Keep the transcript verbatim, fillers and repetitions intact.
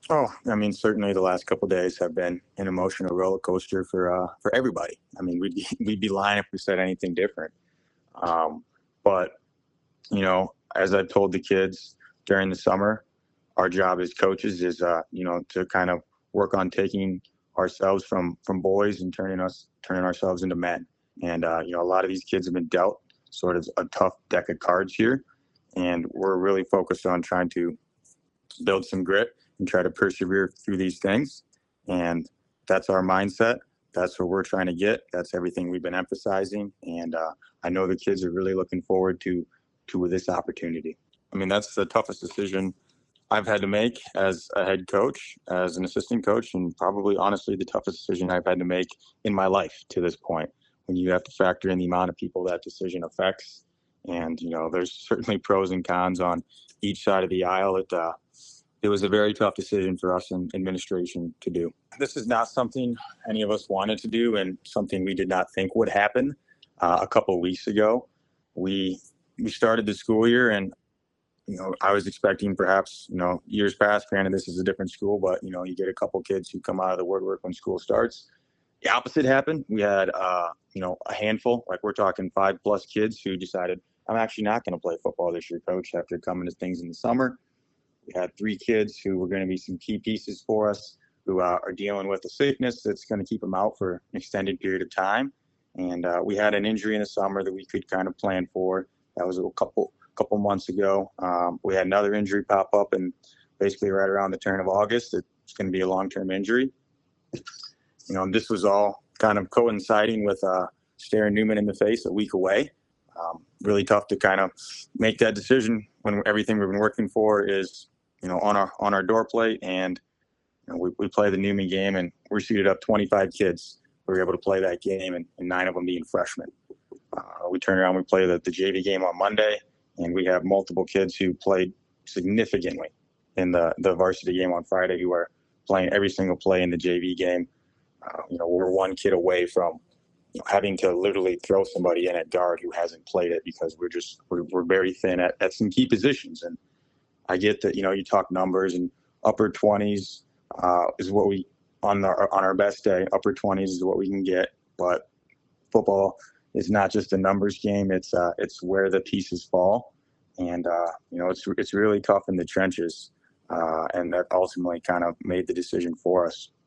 Oh, I mean, certainly the last couple of days have been an emotional roller coaster for uh, for everybody. I mean, we'd be, we'd be lying if we said anything different. Um, but you know, as I've told the kids during the summer, our job as coaches is uh, you know to kind of work on taking ourselves from from boys and turning us turning ourselves into men. And uh, you know, a lot of these kids have been dealt sort of a tough deck of cards here, and we're really focused on trying to build some grit and try to persevere through these things. And that's our mindset. That's what we're trying to get. That's everything we've been emphasizing. And uh, I know the kids are really looking forward to to this opportunity. I mean, that's the toughest decision I've had to make as a head coach, as an assistant coach, and probably honestly the toughest decision I've had to make in my life to this point. When you have to factor in the amount of people that decision affects, and you know, there's certainly pros and cons on each side of the aisle. It uh, it was a very tough decision for us in administration to do. This is not something any of us wanted to do, and something we did not think would happen. Uh, a couple of weeks ago, we we started the school year, and you know, I was expecting perhaps, you know, years past, granted this is a different school, but, you know, you get a couple kids who come out of the woodwork when school starts. The opposite happened. We had, uh, you know, a handful, like we're talking five plus kids who decided, I'm actually not going to play football this year, coach, after coming to things in the summer. We had three kids who were going to be some key pieces for us who uh, are dealing with a sickness that's going to keep them out for an extended period of time. And uh, we had an injury in the summer that we could kind of plan for. That was a couple couple months ago. Um, we had another injury pop up, and basically right around the turn of August, it's going to be a long-term injury. You know, and this was all kind of coinciding with uh, staring Newman in the face a week away. Um, really tough to kind of make that decision when everything we've been working for is, you know, on our on our door plate, and you know, we, we play the Newman game, and we're seated up twenty-five kids. We were able to play that game, and, and nine of them being freshmen. Uh, we turn around, we play the, the J V game on Monday, and we have multiple kids who played significantly in the, the varsity game on Friday who are playing every single play in the J V game. Uh, you know, we're one kid away from you know, having to literally throw somebody in at guard who hasn't played it because we're just we're, we're very thin at, at some key positions. And I get that, you know, you talk numbers, and upper twenties uh, is what we on our on our best day. Upper twenties is what we can get, but football is not just a numbers game. It's uh, it's where the pieces fall, and uh, you know, it's it's really tough in the trenches, uh, and that ultimately kind of made the decision for us.